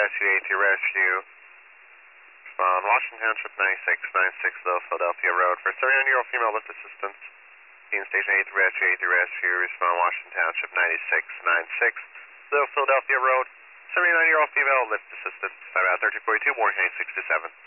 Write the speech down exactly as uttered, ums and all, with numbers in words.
Rescue, eight two Rescue. On Washington Township ninety-six ninety-six, though, Philadelphia Road. For seventy-nine-year-old female lift assistance. Team Station eight three Rescue, eight three Rescue. Respond Washington Township ninety-six ninety-six, though, Philadelphia Road. seventy-nine-year-old female lift assistance. About thirteen forty-two, Warning ninety-six to seven.